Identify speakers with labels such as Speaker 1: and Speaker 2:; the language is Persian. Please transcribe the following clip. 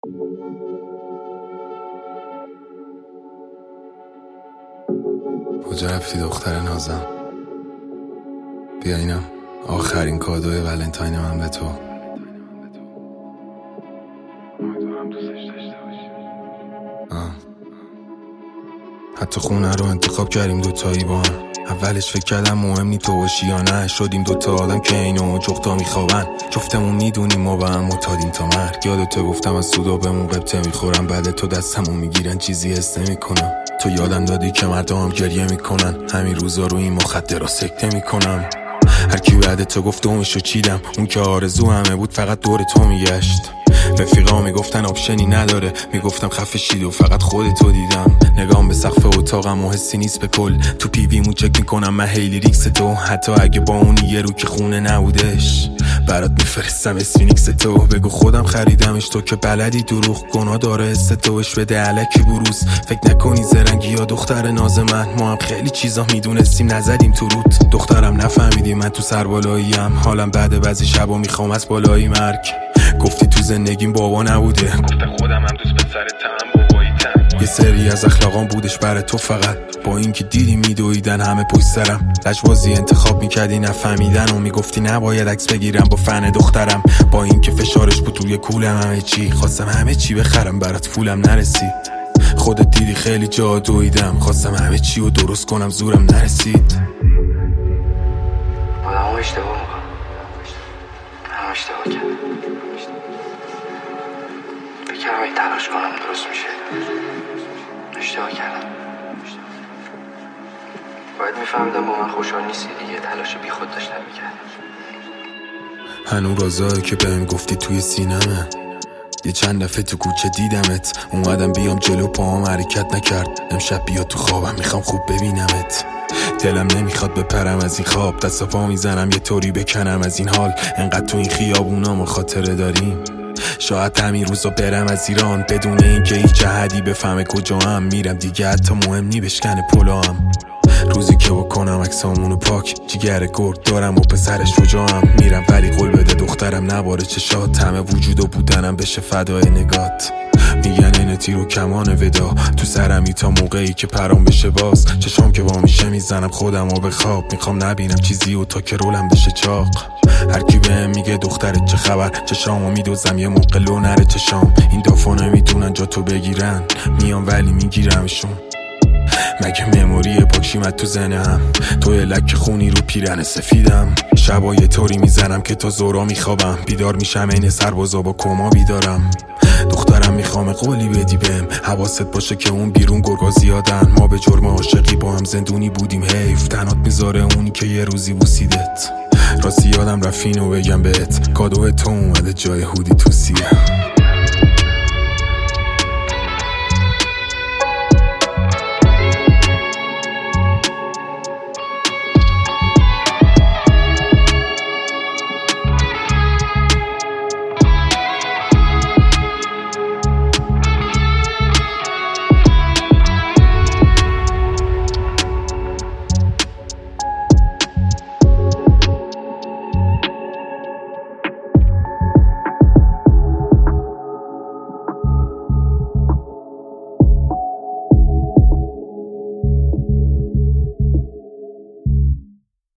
Speaker 1: کجا رفتی دختر نازم؟ بیا اینم آخرین کادوی ولنتاین من به تو. حتی خونه رو انتخاب کردیم دوتایی با هم. اولش فکر کردم مهم نی تو باشی یا نه، شدیم دوتا آدم که اینو جفتا میخوابن. جفتمون میدونیم ما با هم معتادیم تا مرگ. یادتو گفتم از سودا بهمون قبطه میخورم، بعد تو دستمون میگیرن چیزی حس نمیکنم. تو یادم دادی که مردم گریه میکنن، همین روزا رو این مخدرها سکته میکنم. هر کی بعد تو گفت دومشو چیدم، اون که آرزو همه بود فقط دور تو میگشت. رفیقا میگفتن آپشنی نداره، میگفتم خفه شید و فقط خودتو دیدم. نگام به سقف اتاقم و حسی نیست به کل، تو پیویمون چک میکنم من هیلی ریکس تو. حتی اگه با اون یه رو که خونه نبودش برات میفرستم اسفینیکس تو. بگو خودم خریدمش، تو که بلدی دروغ گناه داره حس توش بده علکی بروز. فکر نکنی زرنگی یا دختر ناز من، ما هم خیلی چیزا میدونستیم نزدیم تو روت. دخترم نفهمیدی من تو سربالاییم، حالم بعد بعضی شبا میخوام از بالایی مرگ. گفتی تو زندگیم بابا نبوده، گفتم خودم هم دوست پسرتم باباییتم. یه سری از اخلاقام بودش برای تو فقط، با اینکه دیدی میدویدن همه پشت سرم. لجبازی انتخاب میکردی نفهمیدن و میگفتی نباید عکس بگیرم با فن دخترم. با اینکه فشارش بود توی کولم همه چی، خواستم همه چی بخرم برات پولم نرسید. خودت دیدی خیلی جا دویدم، خواستم همه چی رو درست کنم زورم نرسید.
Speaker 2: آدم اشتباه میکنم، هم اشتباه کردم. بکرم این تلاش کنم درست میشه. اشتباه کردم. باید میفهمیدم با من خوشحال نیستی دیگه، تلاش بی خود داشتم میکردم.
Speaker 1: هنو رازایی که بهم گفتی توی سینمه، یه چند دفعه تو کوچه دیدمت. اومدم بیام جلو پاهم حرکت نکرد. امشب بیا تو خوابم میخوام خوب ببینمت. دلم نمیخواد بپرم از این خواب، دست پا میزنم یه طوری بکنم از این حال. انقدر تو این خیابونا ما خاطره داریم، شاید همین روزا برم از ایران بدون اینکه هیچ احدی بفهمه کجا هم میرم. دیگه حتی مهم نی بشکنه پلوام. روزی که بکنم عکسامونو پاک، جیگر گرد دارم و پسرش شجاعم. میرم ولی قول بده دخترم نباره چشات، همه وجود و بودنم بشه فدای نگات. میگن این تیر و کمان ودا تو سرمی تا موقعی که پرام بشه باز. چشام که با میشه میزنم خودم و به خواب، میخوام نبینم چیزی و تا که رولم بشه چاق. هر کی بهم میگه دخترت چه خبر، چشامو میدوزم یه موقع لو نره چشام. این دافا نمیتونن جا تو بگیرن، میام ولی میگیرمشون. مگه مموری پاکشیمت تو ذهنم، توی لک خونی رو پیرن سفیدم. شبا یه طوری میزنم که تا زورا میخوابم، بیدار میشم این سربازا با کما بیدارم. دخترم میخوام قولی بدی بهم، حواست باشه که اون بیرون گرگا زیادن. ما به جرم عاشقی با هم زندونی بودیم، حیف تنات میذاره اونی که یه روزی بوسیدت. راستی یادم رفت اینو بگم بهت، کادو تو اومده جای هودی تو سیه.